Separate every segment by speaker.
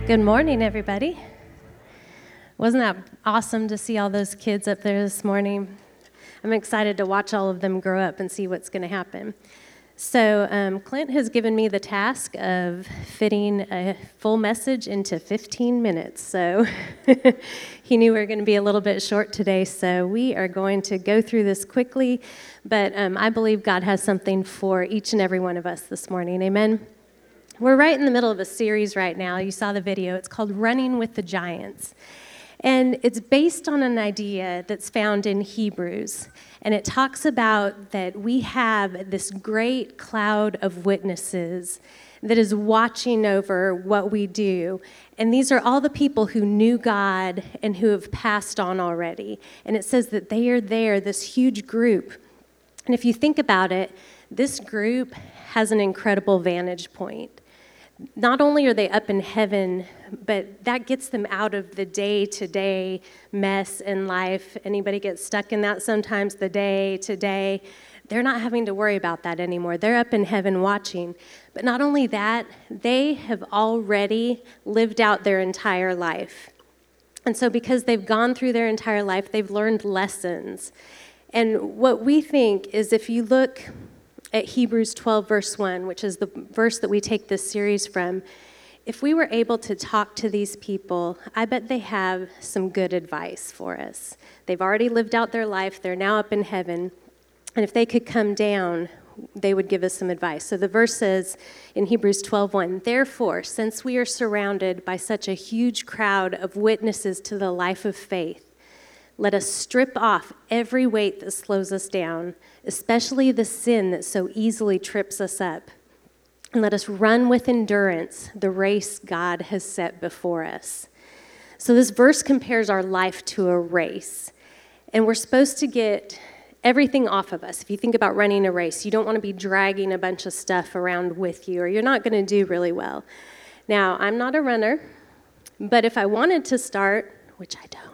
Speaker 1: Good morning, everybody. Wasn't that awesome to see all those kids up there this morning? I'm excited to watch all of them grow up and see what's going to happen. So Clint has given me the task of fitting a full message into 15 minutes. So he knew we were going to be a little bit short today, so we are going to go through this quickly. But I believe God has something for each and every one of us this morning. Amen. We're right in the middle of a series right now. You saw the video. It's called Running with the Giants. And it's based on an idea that's found in Hebrews. And it talks about that we have this great cloud of witnesses that is watching over what we do. And these are all the people who knew God and who have passed on already. And it says that they are there, this huge group. And if you think about it, this group has an incredible vantage point. Not only are they up in heaven, but that gets them out of the day-to-day mess in life. Anybody gets stuck in that sometimes, the day-to-day? They're not having to worry about that anymore. They're up in heaven watching. But not only that, they have already lived out their entire life. And so because they've gone through their entire life, they've learned lessons. And what we think is if you look at Hebrews 12, verse 1, which is the verse that we take this series from, if we were able to talk to these people, I bet they have some good advice for us. They've already lived out their life. They're now up in heaven. And if they could come down, they would give us some advice. So the verse says in Hebrews 12:1, "Therefore, since we are surrounded by such a huge crowd of witnesses to the life of faith, let us strip off every weight that slows us down, especially the sin that so easily trips us up. And let us run with endurance the race God has set before us." So this verse compares our life to a race. And we're supposed to get everything off of us. If you think about running a race, you don't want to be dragging a bunch of stuff around with you, or you're not going to do really well. Now, I'm not a runner, but if I wanted to start, which I don't,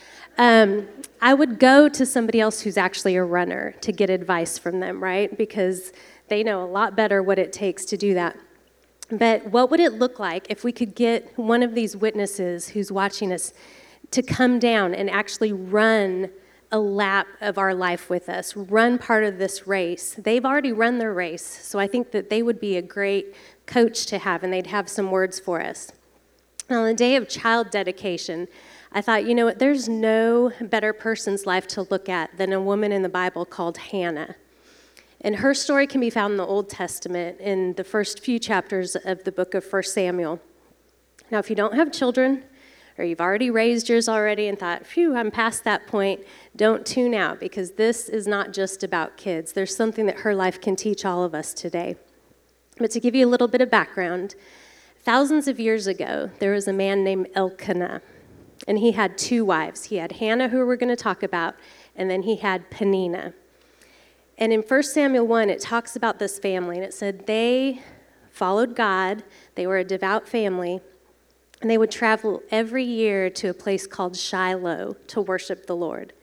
Speaker 1: I would go to somebody else who's actually a runner to get advice from them, right? Because they know a lot better what it takes to do that. But what would it look like if we could get one of these witnesses who's watching us to come down and actually run a lap of our life with us, run part of this race? They've already run their race, so I think that they would be a great coach to have, and they'd have some words for us. Now, on the day of child dedication, I thought, you know what, there's no better person's life to look at than a woman in the Bible called Hannah. And her story can be found in the Old Testament in the first few chapters of the book of 1 Samuel. Now, if you don't have children, or you've already raised yours already and thought, phew, I'm past that point, don't tune out, because this is not just about kids. There's something that her life can teach all of us today. But to give you a little bit of background, thousands of years ago, there was a man named Elkanah. And he had two wives. He had Hannah, who we're going to talk about, and then he had Peninnah. And in 1 Samuel 1, it talks about this family, and it said they followed God. They were a devout family, and they would travel every year to a place called Shiloh to worship the Lord.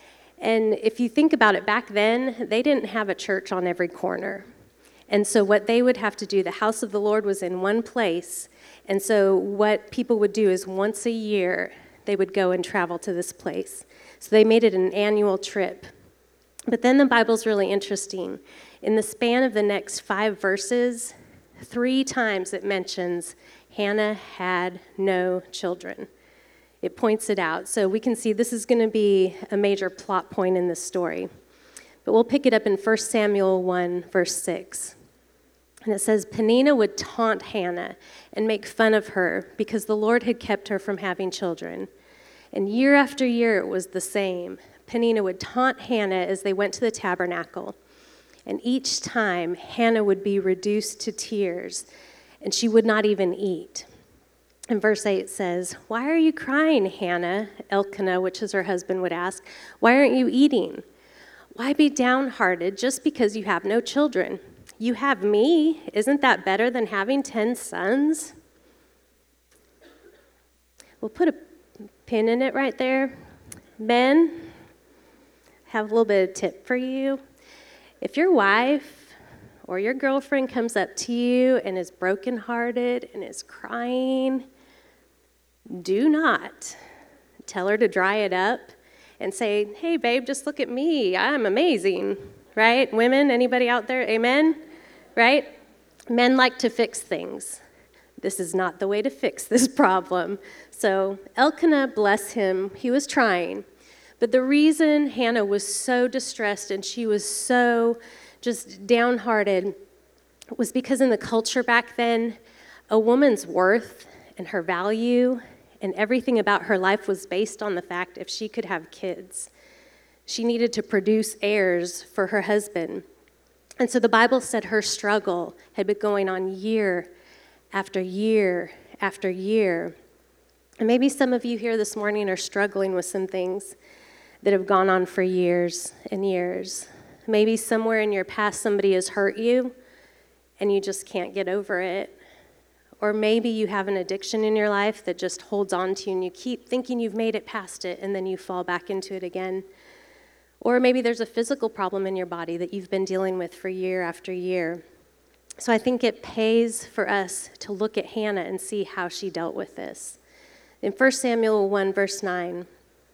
Speaker 1: And if you think about it, back then, they didn't have a church on every corner. And so what they would have to do, the house of the Lord was in one place, and so what people would do is once a year, they would go and travel to this place. So they made it an annual trip. But then the Bible's really interesting. In the span of the next 5 verses, 3 times it mentions Hannah had no children. It points it out. So we can see this is going to be a major plot point in this story. But we'll pick it up in 1 Samuel 1, verse 6. And it says, Peninnah would taunt Hannah and make fun of her because the Lord had kept her from having children. And year after year it was the same. Peninnah would taunt Hannah as they went to the tabernacle. And each time Hannah would be reduced to tears, and she would not even eat. And verse 8 says, "Why are you crying, Hannah?" Elkanah, which is her husband, would ask. "Why aren't you eating? Why be downhearted just because you have no children? You have me. Isn't that better than having 10 sons?" We'll put a pin in it right there. Men, have a little bit of tip for you. If your wife or your girlfriend comes up to you and is brokenhearted and is crying, Do not tell her to dry it up and say, hey, babe, just look at me. I'm amazing, right? Women, anybody out there? Amen? Right? Men like to fix things. This is not the way to fix this problem. So Elkanah, bless him, he was trying. But the reason Hannah was so distressed and she was so just downhearted was because in the culture back then, a woman's worth and her value and everything about her life was based on the fact if she could have kids. She needed to produce heirs for her husband. And so the Bible said her struggle had been going on year after year after year. And maybe some of you here this morning are struggling with some things that have gone on for years and years. Maybe somewhere in your past somebody has hurt you and you just can't get over it. Or maybe you have an addiction in your life that just holds on to you and you keep thinking you've made it past it and then you fall back into it again. Or maybe there's a physical problem in your body that you've been dealing with for year after year. So I think it pays for us to look at Hannah and see how she dealt with this. In 1 Samuel 1, verse 9,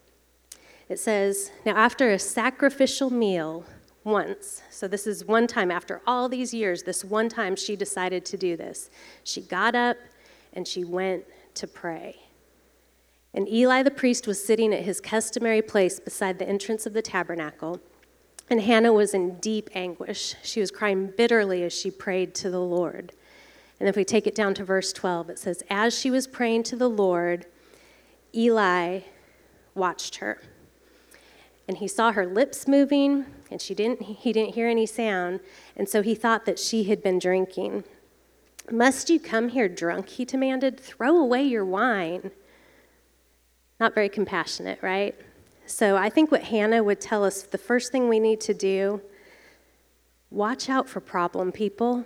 Speaker 1: it says, now after a sacrificial meal once, so this is one time after all these years, this one time she decided to do this. She got up and she went to pray. And Eli the priest was sitting at his customary place beside the entrance of the tabernacle. And Hannah was in deep anguish. She was crying bitterly as she prayed to the Lord. And if we take it down to verse 12, it says, as she was praying to the Lord, Eli watched her. And he saw her lips moving, and he didn't hear any sound, and so he thought that she had been drinking. Must you come here drunk, he demanded. Throw away your wine. Not very compassionate, right? So I think what Hannah would tell us, the first thing we need to do, watch out for problem people.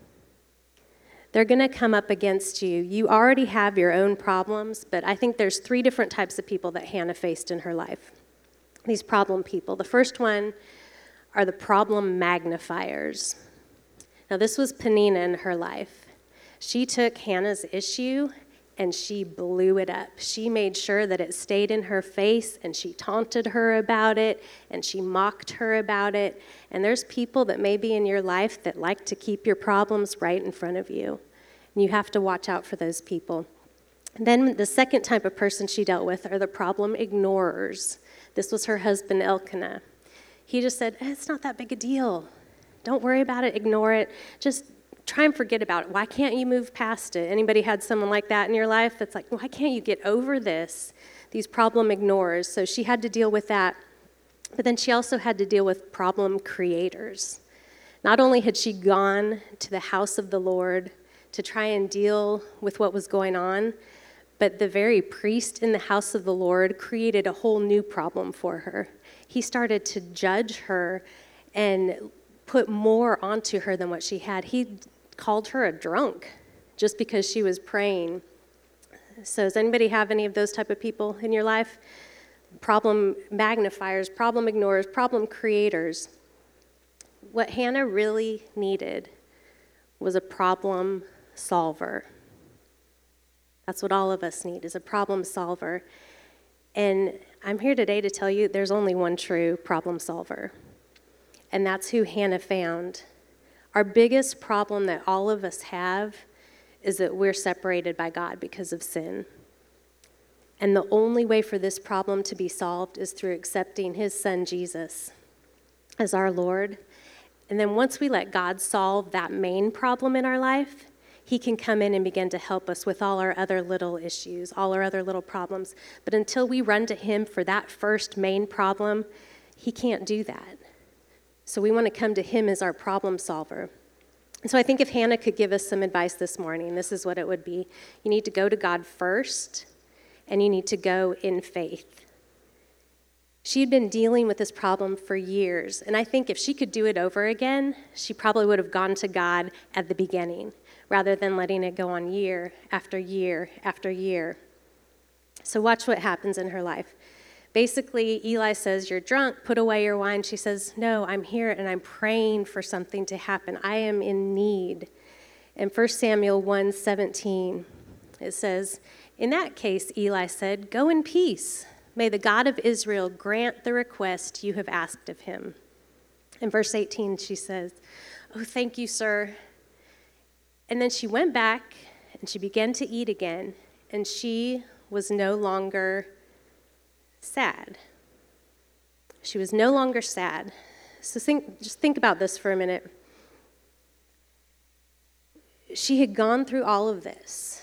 Speaker 1: They're going to come up against you. You already have your own problems, but I think there's 3 different types of people that Hannah faced in her life. These problem people. The first one are the problem magnifiers. Now, this was Peninnah in her life. She took Hannah's issue and she blew it up. She made sure that it stayed in her face, and she taunted her about it, and she mocked her about it. And there's people that may be in your life that like to keep your problems right in front of you. And you have to watch out for those people. And then the second type of person she dealt with are the problem ignorers. This was her husband, Elkanah. He just said, it's not that big a deal. Don't worry about it, ignore it. Just try and forget about it. Why can't you move past it? Anybody had someone like that in your life that's like, why can't you get over this? These problem ignorers. So she had to deal with that. But then she also had to deal with problem creators. Not only had she gone to the house of the Lord to try and deal with what was going on, but the very priest in the house of the Lord created a whole new problem for her. He started to judge her and put more onto her than what she had. He called her a drunk just because she was praying. So does anybody have any of those type of people in your life? Problem magnifiers, problem ignorers, problem creators. What Hannah really needed was a problem solver. That's what all of us need, is a problem solver. And I'm here today to tell you there's only one true problem solver, and that's who Hannah found. Our biggest problem that all of us have is that we're separated by God because of sin. And the only way for this problem to be solved is through accepting his son, Jesus, as our Lord. And then once we let God solve that main problem in our life, he can come in and begin to help us with all our other little issues, all our other little problems. But until we run to him for that first main problem, he can't do that. So we want to come to him as our problem solver. And so I think if Hannah could give us some advice this morning, this is what it would be. You need to go to God first, and you need to go in faith. She had been dealing with this problem for years, and I think if she could do it over again, she probably would have gone to God at the beginning, rather than letting it go on year after year after year. So watch what happens in her life. Basically, Eli says, you're drunk, put away your wine. She says, no, I'm here and I'm praying for something to happen. I am in need. In 1 Samuel 1:17, it says, In that case, Eli said, "Go in peace. May the God of Israel grant the request you have asked of him." In verse 18, she says, "Oh, thank you, sir." And then she went back and she began to eat again, and she was no longer sad. She was no longer sad. So just think about this for a minute. She had gone through all of this.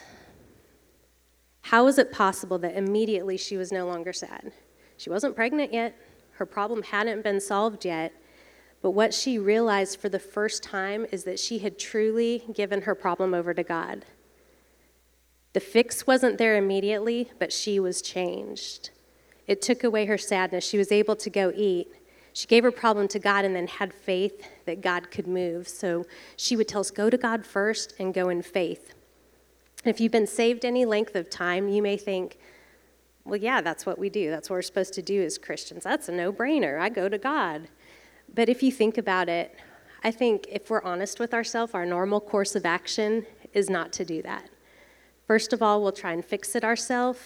Speaker 1: How was it possible that immediately she was no longer sad? She wasn't pregnant yet. Her problem hadn't been solved yet. But what she realized for the first time is that she had truly given her problem over to God. The fix wasn't there immediately, but she was changed. It took away her sadness. She was able to go eat. She gave her problem to God and then had faith that God could move. So she would tell us, go to God first and go in faith. If you've been saved any length of time, you may think, well, yeah, that's what we do. That's what we're supposed to do as Christians. That's a no-brainer. I go to God. But if you think about it, I think if we're honest with ourselves, our normal course of action is not to do that. First of all, we'll try and fix it ourselves,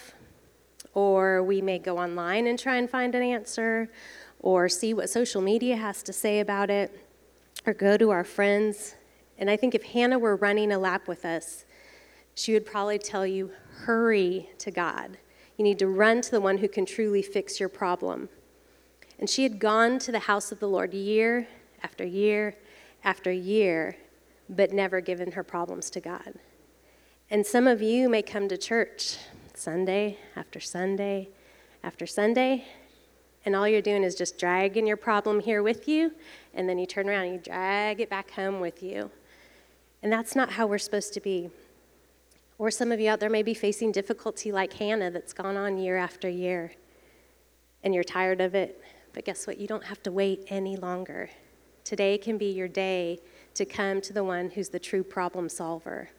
Speaker 1: or we may go online and try and find an answer, or see what social media has to say about it, or go to our friends. And I think if Hannah were running a lap with us, she would probably tell you, hurry to God. You need to run to the one who can truly fix your problem. And she had gone to the house of the Lord year after year after year, but never given her problems to God. And some of you may come to church Sunday after Sunday after Sunday, and all you're doing is just dragging your problem here with you, and then you turn around and you drag it back home with you. And that's not how we're supposed to be. Or some of you out there may be facing difficulty like Hannah that's gone on year after year, and you're tired of it. But guess what? You don't have to wait any longer. Today can be your day to come to the one who's the true problem solver.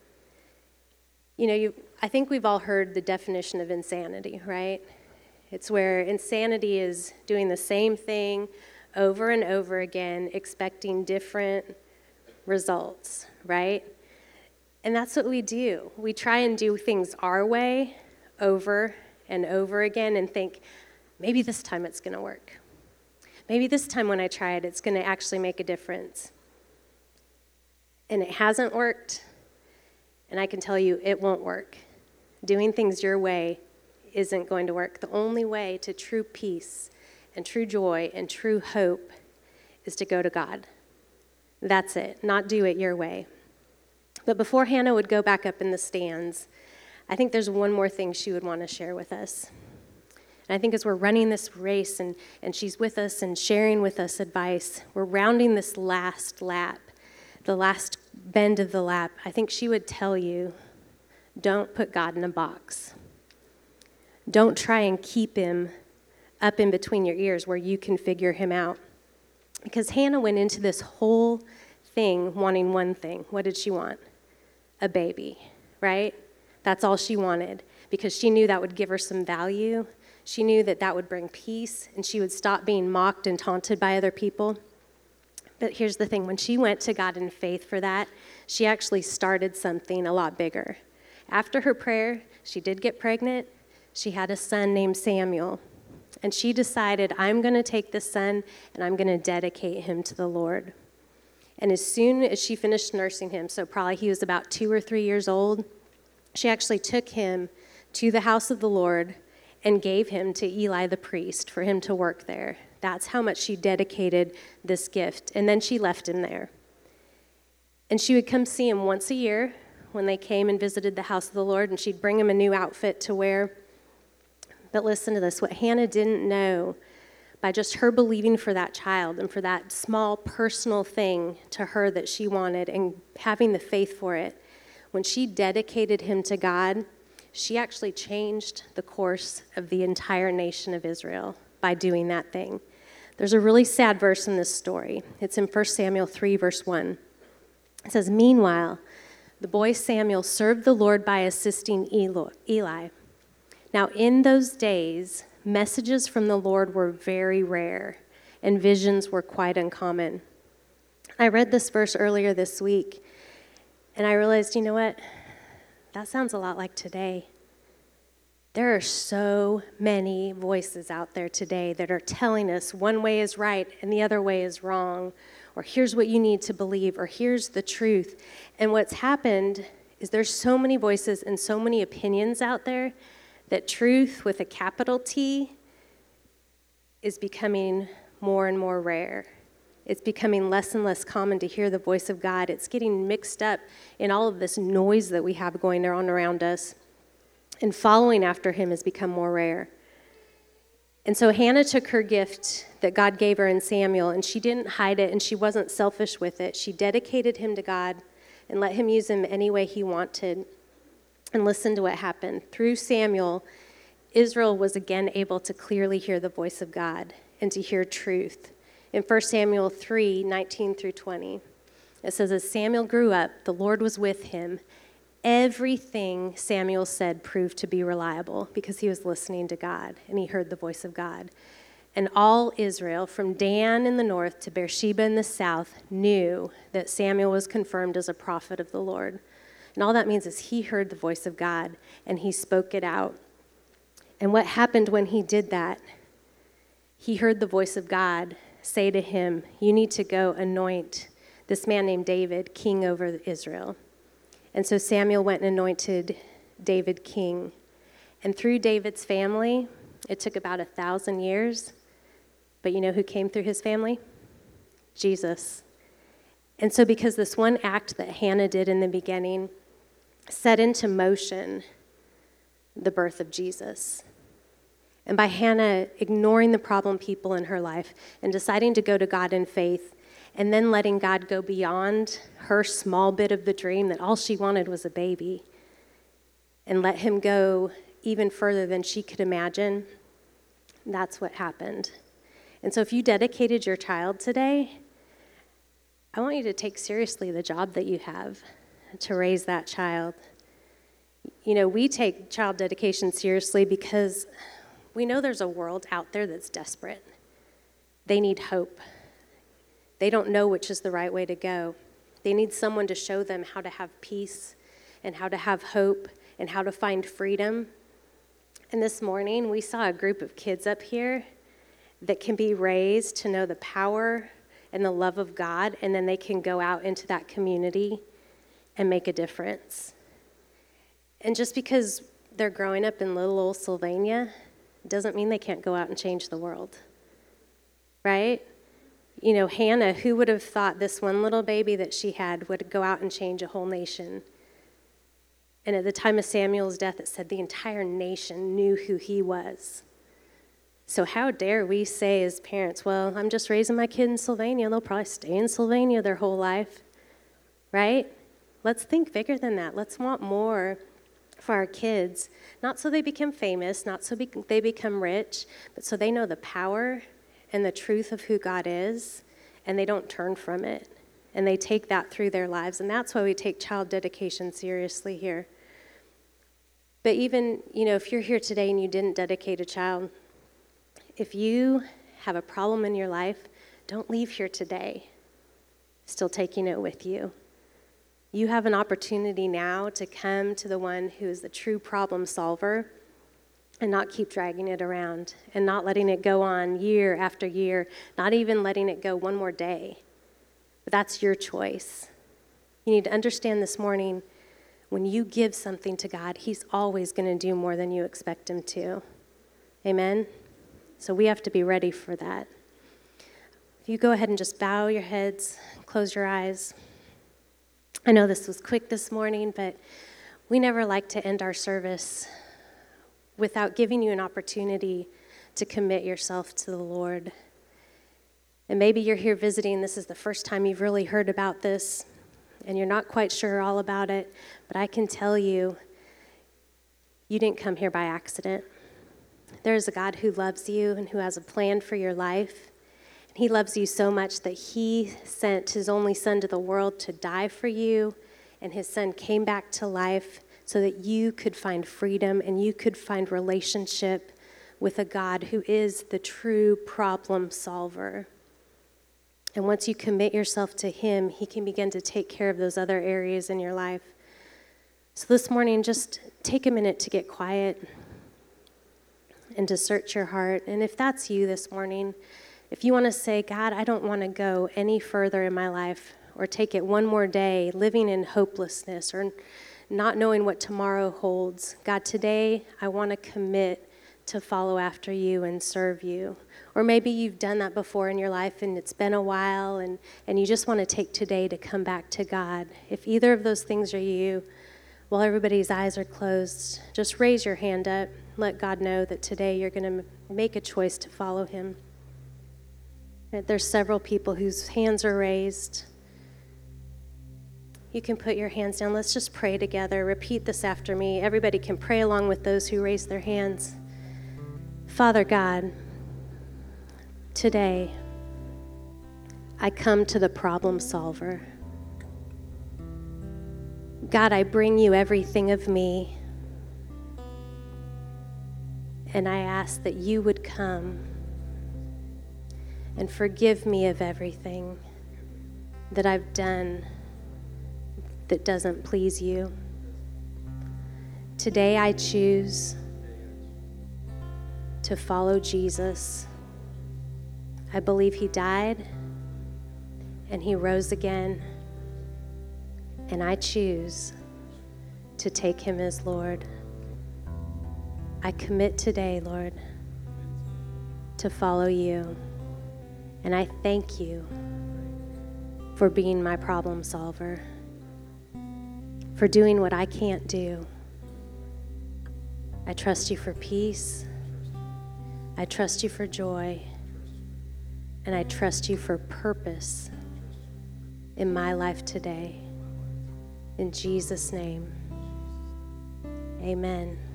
Speaker 1: You know, I think we've all heard the definition of insanity, right? It's where insanity is doing the same thing over and over again, expecting different results, right? And that's what we do. We try and do things our way over and over again and think, maybe this time it's going to work. Maybe this time when I try it, it's going to actually make a difference. And it hasn't worked, and I can tell you it won't work. Doing things your way isn't going to work. The only way to true peace and true joy and true hope is to go to God. That's it, not do it your way. But before Hannah would go back up in the stands, I think there's one more thing she would want to share with us. And I think as we're running this race and she's with us and sharing with us advice, we're rounding this last lap, the last bend of the lap. I think she would tell you, don't put God in a box. Don't try and keep him up in between your ears where you can figure him out. Because Hannah went into this whole thing wanting one thing. What did she want? A baby, right? That's all she wanted because she knew that would give her some value. She knew that that would bring peace and she would stop being mocked and taunted by other people. But here's the thing. When she went to God in faith for that, she actually started something a lot bigger. After her prayer, she did get pregnant. She had a son named Samuel. And she decided, I'm going to take this son and I'm going to dedicate him to the Lord. And as soon as she finished nursing him, so probably he was about 2 or 3 years old, she actually took him to the house of the Lord and gave him to Eli the priest for him to work there. That's how much she dedicated this gift. And then she left him there. And she would come see him once a year when they came and visited the house of the Lord, and she'd bring him a new outfit to wear. But listen to this, what Hannah didn't know, by just her believing for that child and for that small personal thing to her that she wanted and having the faith for it, when she dedicated him to God, she actually changed the course of the entire nation of Israel by doing that thing. There's a really sad verse in this story. It's in 1 Samuel 3, verse 1. It says, "Meanwhile, the boy Samuel served the Lord by assisting Eli. Now, in those days, messages from the Lord were very rare, and visions were quite uncommon." I read this verse earlier this week, and I realized, you know what? That sounds a lot like today. There are so many voices out there today that are telling us one way is right and the other way is wrong, or here's what you need to believe, or here's the truth. And what's happened is there's so many voices and so many opinions out there that truth with a capital T is becoming more and more rare. It's becoming less and less common to hear the voice of God. It's getting mixed up in all of this noise that we have going on around us. And following after him has become more rare. And so Hannah took her gift that God gave her in Samuel, and she didn't hide it, and she wasn't selfish with it. She dedicated him to God and let him use him any way he wanted. And listen to what happened. Through Samuel, Israel was again able to clearly hear the voice of God and to hear truth. In 1 Samuel 3:19 through 20, it says, as Samuel grew up, the Lord was with him. Everything Samuel said proved to be reliable because he was listening to God and he heard the voice of God. And all Israel, from Dan in the north to Beersheba in the south, knew that Samuel was confirmed as a prophet of the Lord. And all that means is he heard the voice of God and he spoke it out. And what happened when he did that? He heard the voice of God say to him, you need to go anoint this man named David king over Israel. And so Samuel went and anointed David king. And through David's family, it took about 1,000 years. But you know who came through his family? Jesus. And so because this one act that Hannah did in the beginning set into motion the birth of Jesus. And by Hannah ignoring the problem people in her life and deciding to go to God in faith, and then letting God go beyond her small bit of the dream that all she wanted was a baby, and let him go even further than she could imagine, that's what happened. And so if you dedicated your child today, I want you to take seriously the job that you have to raise that child. You know, we take child dedication seriously because we know there's a world out there that's desperate. They need hope. They don't know which is the right way to go. They need someone to show them how to have peace and how to have hope and how to find freedom. And this morning, we saw a group of kids up here that can be raised to know the power and the love of God, and then they can go out into that community and make a difference. And just because they're growing up in little old Sylvania doesn't mean they can't go out and change the world, right? You know, Hannah, who would have thought this one little baby that she had would go out and change a whole nation? And at the time of Samuel's death, it said the entire nation knew who he was. So how dare we say as parents, well, I'm just raising my kid in Sylvania. They'll probably stay in Sylvania their whole life, right? Let's think bigger than that. Let's want more for our kids, not so they become famous, not so they become rich, but so they know the power and the truth of who God is, and they don't turn from it, and they take that through their lives, and that's why we take child dedication seriously here. But even, you know, if you're here today and you didn't dedicate a child, if you have a problem in your life, don't leave here today still taking it with you. You have an opportunity now to come to the one who is the true problem solver and not keep dragging it around and not letting it go on year after year, not even letting it go one more day. But that's your choice. You need to understand this morning, when you give something to God, he's always going to do more than you expect him to. Amen? So we have to be ready for that. If you go ahead and just bow your heads, close your eyes. I know this was quick this morning, but we never like to end our service without giving you an opportunity to commit yourself to the Lord. And maybe you're here visiting, this is the first time you've really heard about this, and you're not quite sure all about it, but I can tell you, you didn't come here by accident. There's a God who loves you and who has a plan for your life. And he loves you so much that he sent his only son to the world to die for you, and his son came back to life so that you could find freedom and you could find relationship with a God who is the true problem solver. And once you commit yourself to him, he can begin to take care of those other areas in your life. So this morning, just take a minute to get quiet. and to search your heart. And if that's you this morning, if you want to say, God, I don't want to go any further in my life or take it one more day living in hopelessness or not knowing what tomorrow holds. God, today I want to commit to follow after you and serve you. Or maybe you've done that before in your life and it's been a while and you just want to take today to come back to God. If either of those things are you, while everybody's eyes are closed, just raise your hand up. Let God know that today you're going to make a choice to follow him. There's several people whose hands are raised. You can put your hands down. Let's just pray together. Repeat this after me. Everybody can pray along with those who raise their hands. Father God, today I come to the problem solver. God, I bring you everything of me, and I ask that you would come and forgive me of everything that I've done that doesn't please you. Today I choose to follow Jesus. I believe he died and he rose again, and I choose to take him as Lord. I commit today, Lord, to follow you, and I thank you for being my problem solver, for doing what I can't do. I trust you for peace. I trust you for joy, and I trust you for purpose in my life today. In Jesus' name, amen.